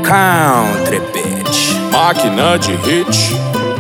Country Beat, máquina de hit.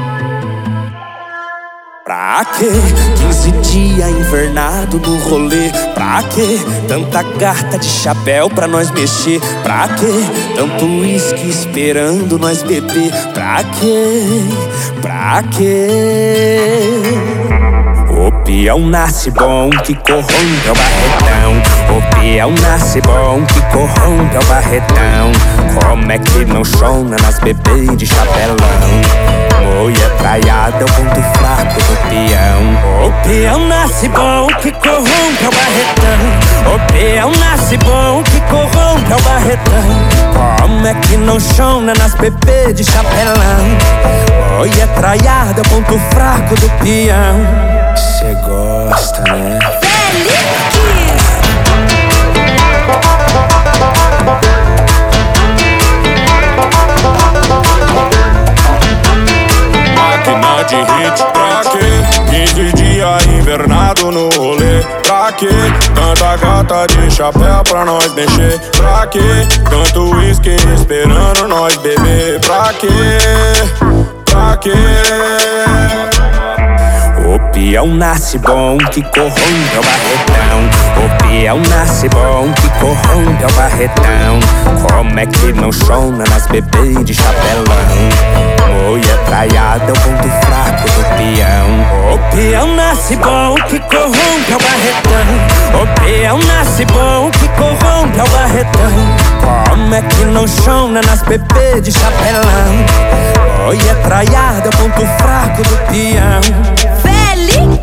Pra quê? 15 dias invernado no rolê. Pra quê? Tanta gata de chapéu pra nós mexer. Pra quê? Tanto uísque esperando nós beber. Pra quê? Pra quê? O peão nasce bom que corrompe o barretão. O peão nasce bom que corrompe o barretão. Como é que não chona nas bebês de chapelão? Mulher traiada é o ponto fraco do peão. O peão nasce bom que corrompe o barretão. O peão nasce bom que corrompe o barretão. Como é que não chona nas bebês de chapelão? Mulher traiada é o ponto fraco do peão. Cê gosta, né? Máquina de hit, pra quê? 15 dias invernado no rolê. Pra quê? Tanta gata de chapéu pra nós mexer. Pra quê? Tanto uísque esperando nós beber. Pra quê? Pra quê? O peão nasce bom que corrompe o barretão. O peão nasce bom que corrompe o barretão. Como é que não chona nas bebês de chapelão? Mulher traiada é o ponto fraco do peão. O peão nasce bom que corrompe o barretão. O peão nasce bom que corrompe o barretão. Como é que não chona nas bebês de chapelão? Mulher traiada é o ponto fraco do peão. Feliz